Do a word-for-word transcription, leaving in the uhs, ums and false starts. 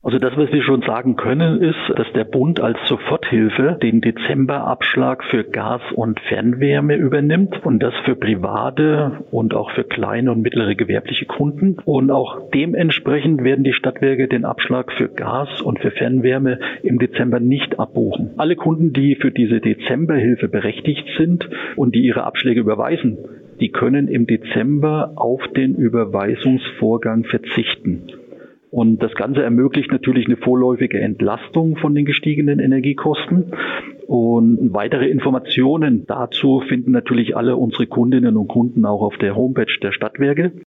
Also das, was wir schon sagen können, ist, dass der Bund als Soforthilfe den Dezemberabschlag für Gas und Fernwärme übernimmt und das für private und auch für kleine und mittlere gewerbliche Kunden. Und auch dementsprechend werden die Stadtwerke den Abschlag für Gas und für Fernwärme im Dezember nicht abbuchen. Alle Kunden, die für diese Dezemberhilfe berechtigt sind und die ihre Abschläge überweisen, die können im Dezember auf den Überweisungsvorgang verzichten. Und das Ganze ermöglicht natürlich eine vorläufige Entlastung von den gestiegenen Energiekosten. Und weitere Informationen dazu finden natürlich alle unsere Kundinnen und Kunden auch auf der Homepage der Stadtwerke.